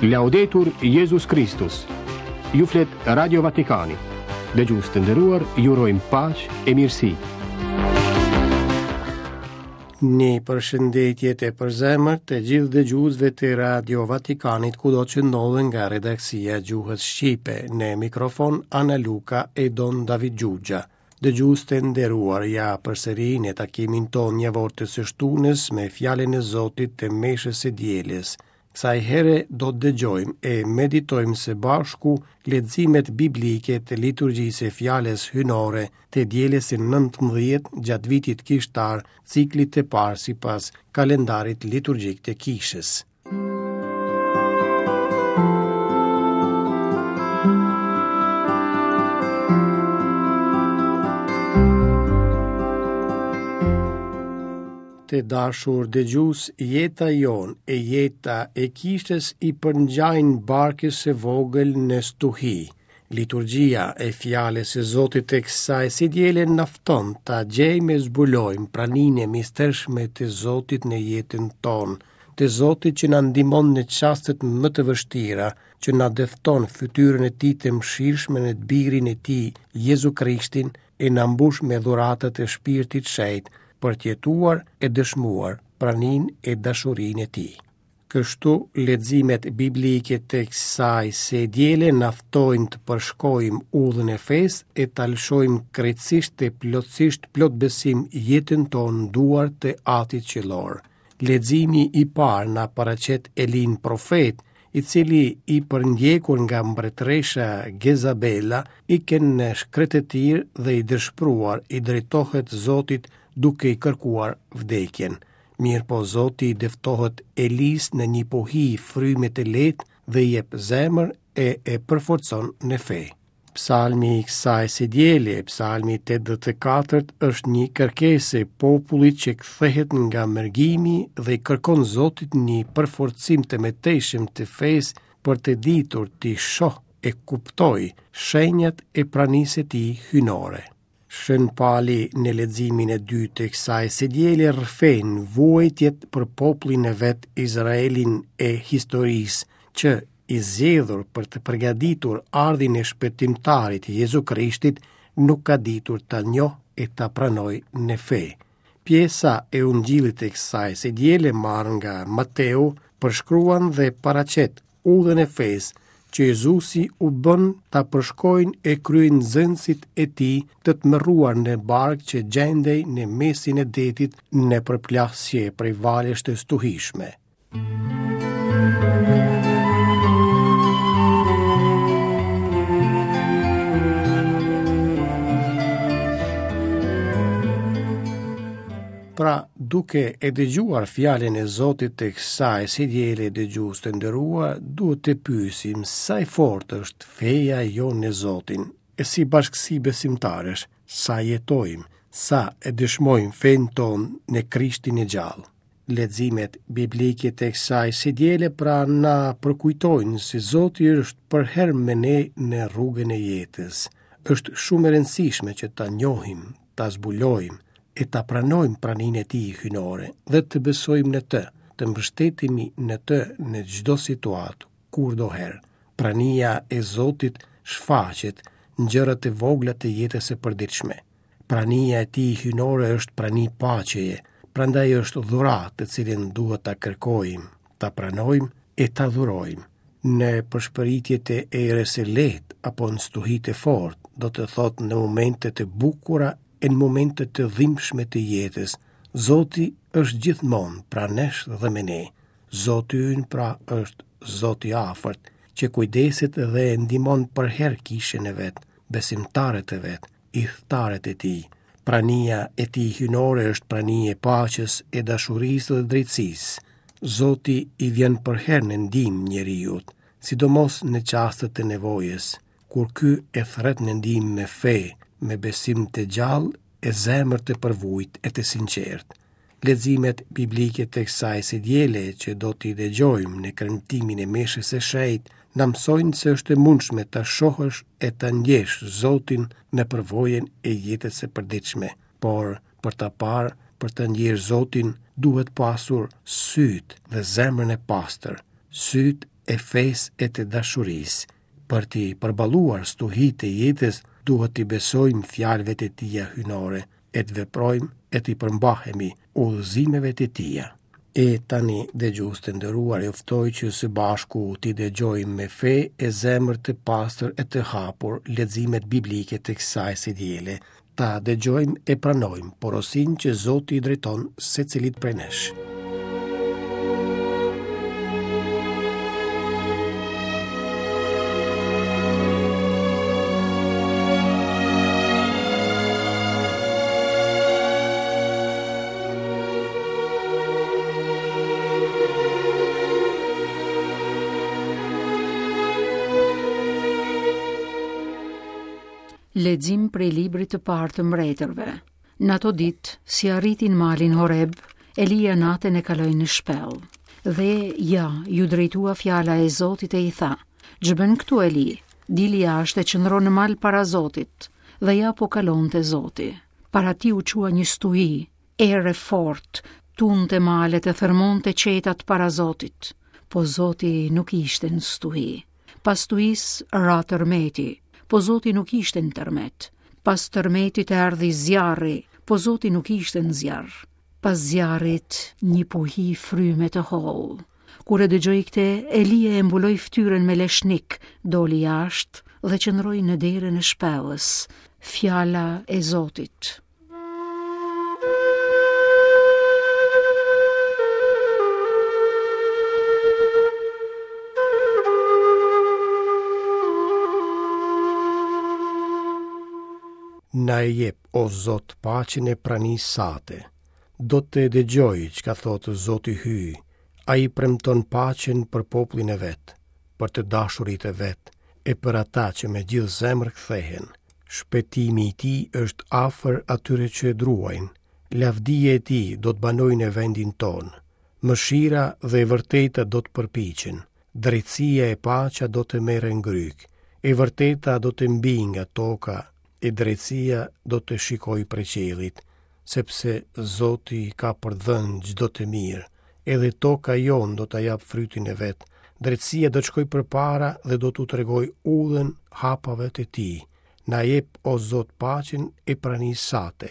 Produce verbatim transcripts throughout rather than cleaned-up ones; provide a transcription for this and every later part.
Laudetur Jesus Christus. Ju flet Radio Vatikani. Dëgjues të nderuar, ju urojmë paqë e mirësi. Një përshëndetje të përzemërt të gjithë dëgjuesve të Radio Vatikanit kudo që ndodhen nga redaksia Gjuhës Shqipe. Në mikrofon Ana Luka e Don David Gjugja. Dëgjues të nderuar, ja përsëri në takimin ton javor të së shtunës me fjalën e Zotit të meshës së dielës. Kësaj here do të dëgjojmë e meditojmë së bashku leximet biblike të liturgjisë së fjalës hynore të dielës së nëntëmbëdhjetë gjatë vitit kishtar, ciklit të parë sipas kalendarit liturgjik të kishës. Të dashur dëgjues, jeta jon e jeta e kishës i përngjajnë barkës së vogël në stuhi. Liturgjia e fjalës së Zotit të kësaj si diele nafton ta gjejmë e zbulojmë praninë e mistershme të Zotit në jetën tonë, të Zotit që na ndihmon në çastet më të vështira, që na dëfton fytyrën e tij të mëshirshme në të birin e tij, Jezu Krishtin, e na mbush me dhuratat e Shpirtit Shenjtë për të jetuar e dëshmuar praninë e dashurinë e tij. Kështu leximet biblike të kësaj së diele na ftojnë të përshkojmë udhën e fesë e ta lëshojmë krejtësisht e plotësisht plot besim jetën tonë duar të Atit qiellor. Leximi i parë na paraqet Elin profet, i cili i përndjekur nga mbretëresha Gezabela, i ken në shkretëtir dhe i dëshpruar i drejtohet Zotit duke i kërkuar vdekjen. Mirë po Zoti i dëftohet Elis në një pohi fryme të lehtë dhe i jep zemër e e përforcon në fe. Psalmi i kësaj së diele, Psalmi tetëdhjetë e katërt, është një kërkesë e popullit që kthehet nga mërgimi dhe i kërkon Zotit një përforcim të mëtejshëm të fesë për të ditur të shoh e kuptoj shenjat e pranisë së tij hynore. Shën Pali në leximin e dytë të kësaj së diele rrëfen vuajtjet për popullin e vet Izraelin e historisë, që i zgjedhur për të përgatitur ardhin e shpëtimtarit Jezu Krishtit nuk ka ditur ta njohë e ta pranoj në fe. Pjesa e ungjillit të kësaj së diele marrë nga Mateu përshkruan dhe paraqet udhën e fesë që Jezusi u bën ta përshkojnë e kryen nxënësit e tij të të mëruar në barkë që gjendej në mesin e detit në përplasje prej valësh të stuhishme. Pra, duke e dëgjuar fjalën e Zotit të kësaj së diele dëgjues të nderuar, duhet të pyesim sa e fortë është feja jonë në Zotin, e si bashkësi besimtarësh, sa jetojmë, sa e dëshmojmë fen tonë në Krishtin e gjallë. Leximet biblike të kësaj së diele pra na përkujtojnë se Zoti është për herë me ne në rrugën e jetës. Është shumë e rëndësishme që ta njohim, ta zbulojmë e ta pranojmë praninë e tij hynore dhe të besojmë në të, të mbështetemi në të në çdo situatë, kurdoherë. Prania e Zotit shfaqet në gjërat e vogla të jetës së përditshme. Prania e tij hynore është prani paqeje, prandaj është dhuratë të cilën duhet ta kërkojmë, ta pranojmë e ta dhurojmë. Në përshpëritjet e erës së lehtë apo në stuhitë e fortë, do të thotë në momente të bukura e në momentet të dhimbshme të jetës, Zoti është gjithmonë pranë nesh dhe me ne. Zoti ynë pra është Zoti afërt, që kujdeset dhe ndihmon për her kishën e vet, besimtarët e vet, udhëtarët e tij. Prania e tij hynore është prania e paqes, e dashurisë dhe drejtësisë. Zoti i vjen për her në ndihmë njeriut, sidomos në çastet të nevojës, kur ky e thret në ndihmë me fe, me besim të gjallë e zemër të përvujt e të sinqert. Leximet biblike të kësaj së diele që do t'i dëgjojmë në kremtimin e meshës së shenjtë na mësojnë se është e mundshme ta shohësh e ta ndjesh Zotin në përvojën e jetës së përditshme, por për ta parë, për të ndjesh Zotin, duhet pasur syt dhe zemrën e pastër, syt e fesë e të dashurisë. Për t'i përballuar stuhitë e jetës, duhet t'i besojmë fjalëve të tija hynore, e të veprojmë e t'i përmbahemi udhëzimeve të tija. E tani dëgjues të nderuar, ju ftoj që së bashku t'i dëgjojmë me fe e zemër të pastër e të hapur leximet biblike të kësaj së diele. Ta dëgjojmë e pranojmë porosinë që Zoti i drejton secilit prej nesh. Lexim prej librit të parë të mbretërve. Në ato ditë, si arritin malin Horeb, Elia natën e kaloi në shpellë. Dhe ja, ju drejtua fjala e Zotit e i tha: "Xhbën këtu Eli, dili jashtë e qëndro në mal para Zotit." Dhe ja po kalonte Zoti. Para ti u qua një stuhi, erë fort, tunte malet e thërmonte qetat para Zotit. Po Zoti nuk ishte në stuhi. Pas stuhis ra tërmeti. Po Zoti nuk ishte në tërmet. Pas tërmetit erdhi zjarri, po Zoti nuk ishte në zjarr. Pas zjarrit një puhi fryme të hollë. Kur e dëgjoi këtë, Elia e mbuloi fytyrën me leshnik, doli jashtë dhe qëndroi në derën e shpellës. Fjala e Zotit. Na e jep, o Zot, paqen e pranisë sate. Do të dëgjoj çka thotë Zoti hyj. Ai premton paqen për popullin e vet, për të dashurit e vet, e për ata që me gjithë zemër kthehen. Shpëtimi i tij është afër atyre që e druajnë. Lavdia e tij do të banojnë në vendin ton. Mëshira dhe e vërteta do të përpiqen. Drejtësia e paqja do të merren ngryk. E vërteta do të mbijë nga toka. E drejtësia do të shikoj prej qiellit, sepse Zoti ka për dhënë çdo të mirë, edhe toka jon do ta jap frytin e vet. Drejtësia do të shkoj përpara dhe do t'u tregoj udhën hapave të tij. Na jep, o Zot, paqen e pranisë sate.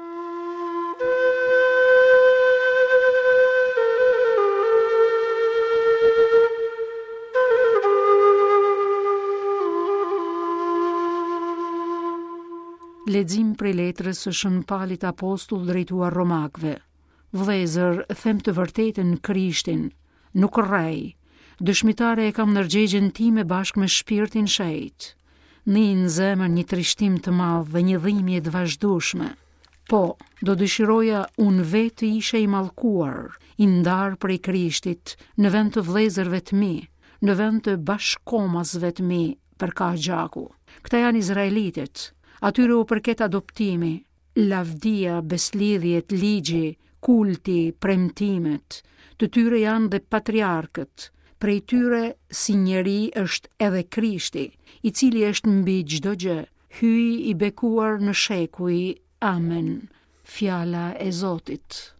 Lexim prej letrës së Shën Paulit apostull drejtuar Romakëve. Vëllezër, them të vërtetën në Krishtin, nuk rrej. Dëshmitare e kam ndërgjegjen time bashkë me shpirtin shejt. Në në zemër një trishtim të madh dhe një dhimbje të vazhdueshme. Po, do dëshiroja unë vetë ishe i mallkuar, i ndar prej Krishtit, në vend të vëllezërve të mi, në vend të bashkomasve të mi për ka gjaku. Këta janë izraelitet. Atyre u përket adoptimi, lavdia, beslidhjet, ligji, kulti, premtimet. Të tyre janë dhe patriarkët. Prej tyre si njeri është edhe Krishti, i cili është mbi çdo gjë, hyj i bekuar në shekuj. Amen. Fjala e Zotit.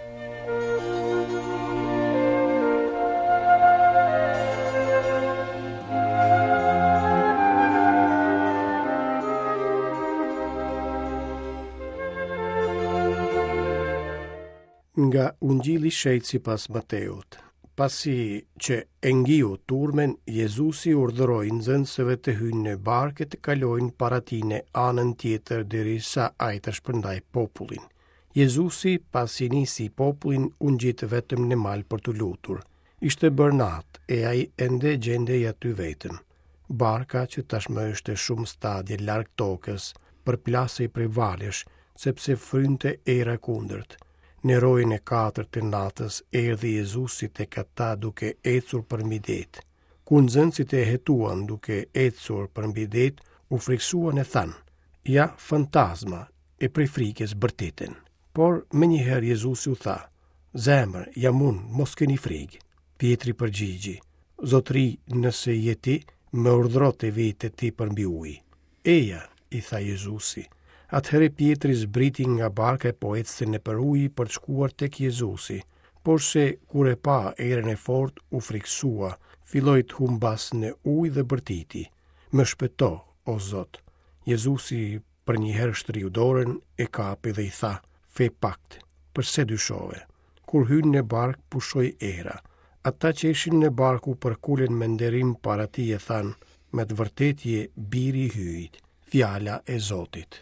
Nga Ungjilli shejt sipas Mateut. Pasi që e ngiu turmen, Jezusi urdhëroi nxënësve të hyjnë në barkë të kalojnë para tij në anën tjetër derisa ai të shpërndaj popullin. Jezusi, pasi nisi popullin, u ngjit vetëm në mal për të lutur. Ishte bërë natë e ai ende gjendej aty vetëm. Barka, që tashmë është shumë stadie larg tokës, përplasej prej valësh, sepse frynte era kundërt. Në orën e katërt të natës erdhi Jezusi tek ata duke ecur përmbi det. Kur nxënësit e hetuan duke ecur përmbi det, u friksuan e thanë: "Ja, fantazma", e prej frikës bërtiten. Por menjëherë Jezusi u tha: "Zemër, jam unë, mos keni frikë." Pietri përgjigji: "Zotri, nëse je ti, më urdhëro të vi te ti përmbi ujë." "Eja", i tha Jezusi. Atëherë Pietri zbriti nga barka e po ecste nëpër ujë për të shkuar tek Jezusi, por se kur e pa erën e fortë u friksua, filloi të humbas në ujë dhe bërtiti. Më shpëto, o Zot. Jezusi për një herë shtriu dorën, e kapi dhe i tha: "Fe pakt, përse dyshove?" Kur hyn në bark, pushoi era. Ata që ishin në barku përkulen me nderim para tij e than: "Me të vërtetë je biri i hyjit." Fjala e Zotit.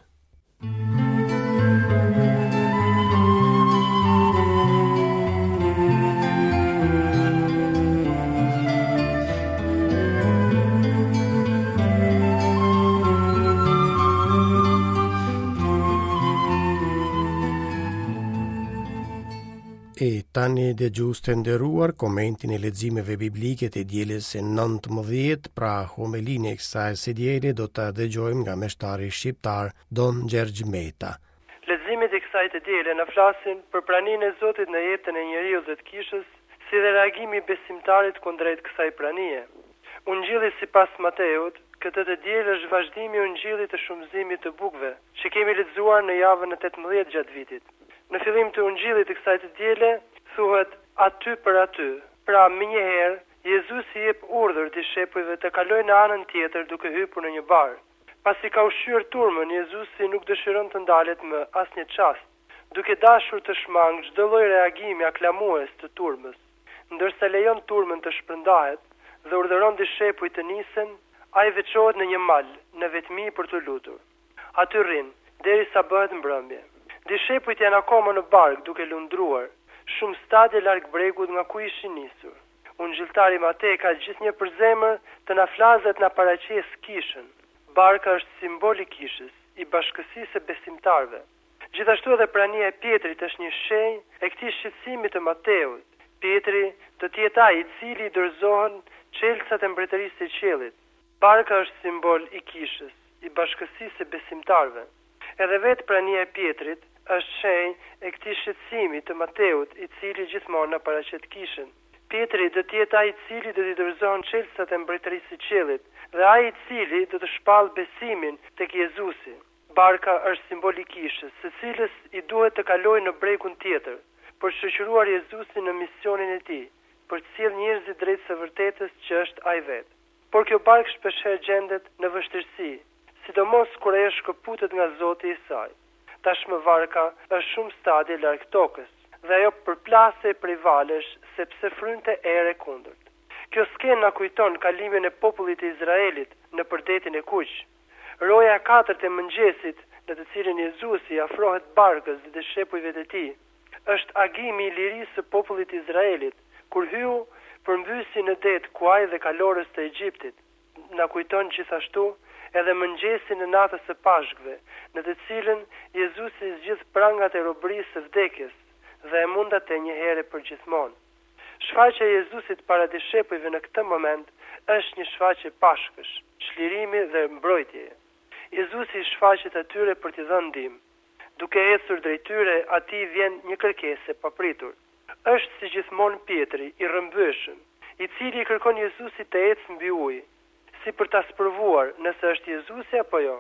E tani dëgjues të nderuar, komentin e leximeve biblike të dielës së nëntëmbëdhjetë, pra homilinë e kësaj së diele do ta dëgjojmë nga meshtari shqiptar Don Gjergj Meta. Leximet e kësaj të diele na flasin për praninë e Zotit në jetën e njeriu dhe të kishës, si dhe reagimi i besimtarit kundrejt kësaj pranie. Ungjilli sipas Mateut, këtë të dielë është vazhdimi i ungjillit të shumëzimit të bukëve, që kemi lexuar në javën e tetëmbëdhjetë gjatë vitit. Në fillim të ungjillit të kësaj të diele thuhet aty për aty. Pra më njëherë Jezusi jep urdhër dishepujve të kalojnë në anën tjetër duke hyrë në një bar. Pasi ka ushqyer turmën, Jezusi nuk dëshiron të ndalet më asnjë çast, duke dashur të shmangë çdo lloj reagimi aklamues të turmës. Ndërsa lejon turmën të shpërndahet dhe urdhëron dishepujt të nisen, ai veçohet në një mal, në vetmi për të lutur. Aty rrin derisa bëhet mbrëmje. Dishepujt janë akoma në bark duke lundruar, shumë stadie larg bregut nga ku ishin nisur. Ungjilltari Matej ka gjithnjë për zemër të na flazet na paraqes kishën. Barka është simbol i kishës, i bashkësisë së besimtarëve. Gjithashtu edhe prania e Pjetrit është një shenjë e këtij shqetësimi të Mateut. Pjetri do të jetë ai i cili i dorëzohen çelësat e mbretërisë së qiellit. Barka është simbol i kishës, i bashkësisë së besimtarëve. Edhe vetë prania e Pjetrit është shenjë e këtij shqetësimi të Mateut, i cili gjithmonë na paraqet kishën. Pjetri do të jetë ai i cili do të dorëzohen çelësat e mbretërisë së qiellit dhe ai i cili do të shpall besimin tek Jezusi. Barka është simbol i kishës, së cilës i duhet të kalojë në bregun tjetër, për të shoqëruar Jezusin në misionin e tij, për të sjellë njerëzit drejt së vërtetës që është ai vetë. Por kjo barkë shpeshherë gjendet në vështirësi, sidomos kur ajo shkëputet nga Zoti i saj. Tashmë varka është shumë stadie larg tokës dhe ajo përplasej prej valesh sepse frynte erë e kundërt. Kjo skenë na kujton kalimin e popullit të Izraelit në përdetin e Kuq. Roja e katërt e mëngjesit, në të cilin Jezusi afrohet barkës dhe dishepujve të tij, është agimi i lirisë së popullit të Izraelit, kur hyu përmbysi në det kuaj dhe kalorës të Egjiptit. Na kujton gjithashtu edhe mëngjesin e natës së Pashkëve, në të cilën Jezusi zgjidh prangat e robërisë së vdekjes dhe e mundat e një herë për gjithmonë. Shfaqja e Jezusit para dishepujve në këtë moment është një shfaqje pashkësh, çlirimi dhe mbrojtjeje. Jezusi shfaqet atyre për t'i dhënë ndihmë. Duke ecur drejt tyre, atij vjen një kërkesë e papritur. Është si gjithmonë Pjetri, i rrëmbyeshëm, i cili i kërkon Jezusit të ecë mbi ujë, si për ta sprovuar nëse është Jezusi apo jo.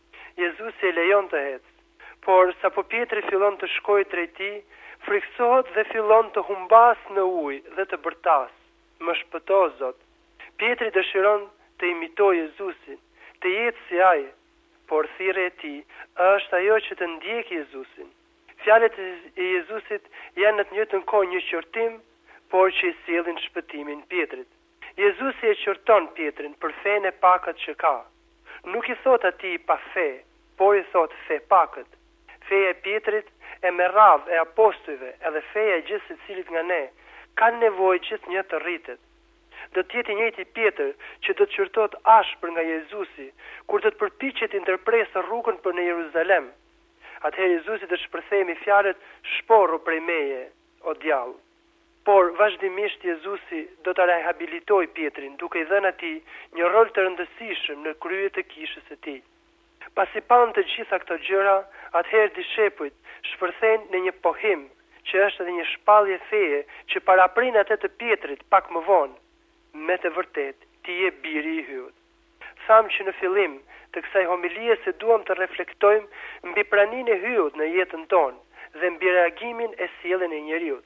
Jezusi e lejon të ecë, por sapo Pjetri fillon të shkojë drejt tij, friksohet dhe fillon të humbas në ujë dhe të bërtas. Më shpëto, Zot. Pjetri dëshiron të imitojë Jezusin, të jetë si ai, por thirrja e tij është ajo që të ndjekë Jezusin. Fjalët e Jezusit janë në të njëjtën kohë një qortim, por që i sjellin shpëtimin Pjetrit. Jezusi e qorton Pjetrin për fenë e pakët që ka. Nuk i thot atij pa fe, por i thot fe pakët. Feja e Pjetrit e me radhë e apostujve edhe feja e gjithë secilit nga ne kanë nevojë gjithnjë të rritet. Do të jetë i njëjti Pjetër që do të qortohet ashpër nga Jezusi kur do të përpiqet të ndërpresë rrugën për në Jeruzalem. Atëherë Jezusi do të shpërthejë me fjalët shporru prej meje, o djallë. Por vazhdimisht Jezusi do ta rehabilitojë Pjetrin, duke i dhënë atij një rol të rëndësishëm në krye të kishës së tij. Pasi pan të gjitha këto gjëra, atëherë dishepujt shpërthejnë në një pohim, që është edhe një shpallje feje që paraprin atë të Pjetrit pak më vonë. Me të vërtet, ti je biri i hyut. Tham që në fillim të kësaj homilie se duam të reflektojmë mbi praninë e hyut në jetën tonë dhe mbi reagimin e sjelljen e njeriut.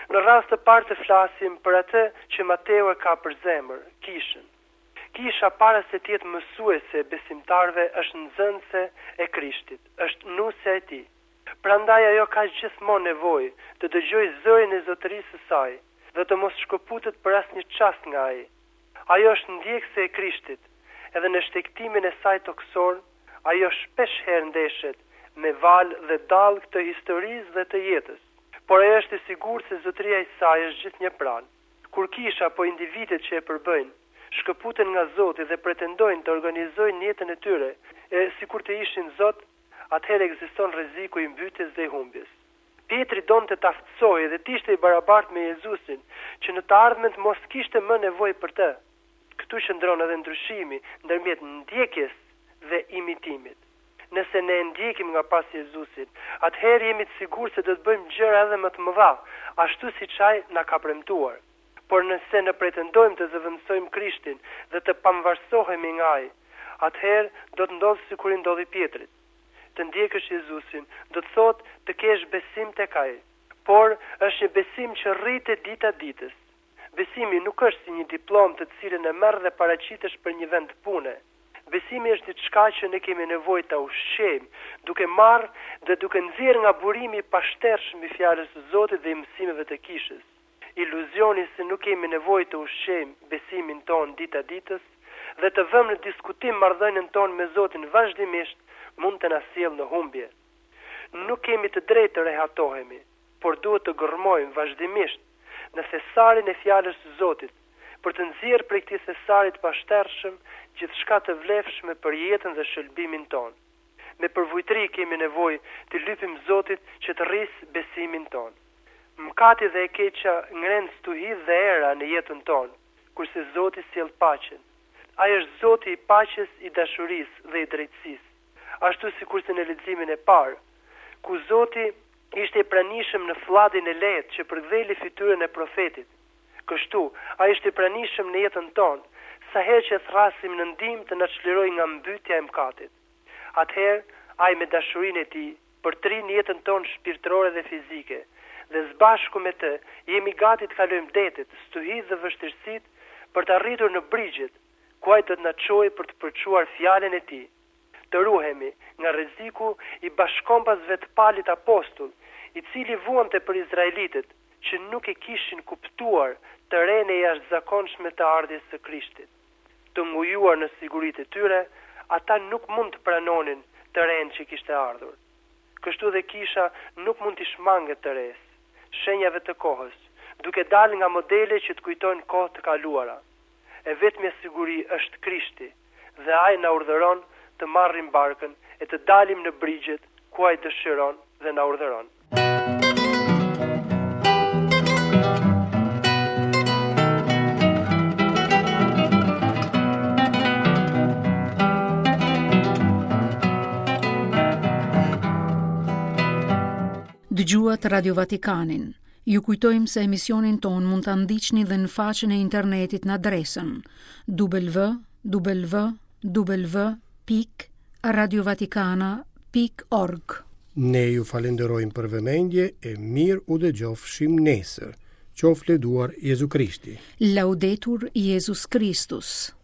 Në rast të parë të flasim për atë që Mateu e ka për zemër, kishën. Kisha para se të jetë mësuese e besimtarve është nxënëse e Krishtit, është nusja e tij. Prandaj ajo ka gjithmonë nevojë të dëgjojë zërin e zotërisë së saj dhe të mos shkëputet për asnjë çast nga ai. Ajo është ndjekse e Krishtit, edhe në shtektimin e saj toksor, ajo shpesh herë ndeshet me val dhe dall të historisë dhe të jetës. Por ajo është e sigurt se zotëria e saj është gjithnjë pranë. Kur kisha apo individet që e përbëjnë shkëputen nga Zoti dhe pretendojnë të organizojnë jetën e tyre, e sikur të ishin Zot, atëherë ekziston rreziku i mbytjes dhe i humbjes. Pietri donte të aftësojë dhe të ishte i barabartë me Jezusin, që në të ardhmen të mos kishte më nevojë për të. Këtu qëndron edhe ndryshimi ndërmjet ndjekjes dhe imitimit. Nëse ne ndjekim nga pas Jezusin, atëherë jemi të sigurt se do të bëjmë gjëra edhe më të mëdha, ashtu siç ai na ka premtuar. Por nëse ne pretendojmë të zëvendësojmë Krishtin dhe të pamvarësohemi nga ai, atëherë do të ndodhë sikur i ndodhi Pietrit. Të ndjekësh Jezusin do të thotë të kesh besim tek ai, por është një besim që rritet dita ditës. Besimi nuk është si një diplomë të cilën e merr dhe paraqitesh për një vend pune. Besimi është diçka që ne kemi nevojë ta ushqejmë, duke marrë dhe duke nxjerrë nga burimi i pashtershëm i fjalës së Zotit dhe i mësimeve të kishës. Iluzioni se nuk kemi nevojë të ushqejmë besimin ton dita ditës dhe të vëmë në diskutim marrëdhënien ton me Zotin vazhdimisht mund të na sjellë në humbje. Nuk kemi të drejtë të rehatohemi, por duhet të gërmojmë vazhdimisht në thesarin e fjalës së Zotit, për të nxjerrë prej këtij thesarit pashtershëm gjithçka të vlefshme për jetën dhe shëlbimin ton. Me përvojtëri kemi nevojë të lypim Zotit që të rrisë besimin ton. Mkati dhe e keqja ngren stuhi dhe era në jetën tonë, kurse Zoti sjell paqen. Ai është Zoti i paqes, i dashurisë dhe i drejtësisë. Ashtu sikurse në leximin e parë, ku Zoti ishte i pranishëm në flladin e lehtë që përktheli fytyrën e profetit. Kështu, ai është i pranishëm në jetën tonë, sa herë që thrasim në ndihmë të na çlirojë nga mbytyja e mkatit. Atëherë, ai me dashurinë e tij përtrin jetën tonë shpirtërore dhe fizike. Dhe zbashku me të, jemi gati të kalojmë detet, stuhitë dhe vështirësitë për të arritur në brigjet, ku ai do të na çojë për të përçuar fjalën e tij. Të ruhemi nga rreziku i bashkombasve të palit apostull, i cili vuante për izraelitët që nuk e kishin kuptuar të rene e jashtëzakonshme të ardhjes së Krishtit. Të ngujuar në siguritë e tyre, ata nuk mund të pranonin të rene që kishte ardhur. Kështu dhe kisha nuk mund të shmanget të res, shenjave të kohës, duke dalë nga modele që të kujtojnë kohë të kaluara. E vetmja siguri është Krishti, dhe ai na urdhëron të marrim barkën e të dalim në brigjet ku ai dëshiron dhe na urdhëron. Dëgjuat Radio Vatikanin. Ju kujtojmë se emisionin ton mund ta ndiqni dhe në faqen e internetit në adresën w w w pikë radiovatikana pikë org. Ne ju falenderojmë për vëmendje e mirë u dëgjofshim nesër. Qoftë lënduar Jezu Krishti. Laudetur Jesus Christus.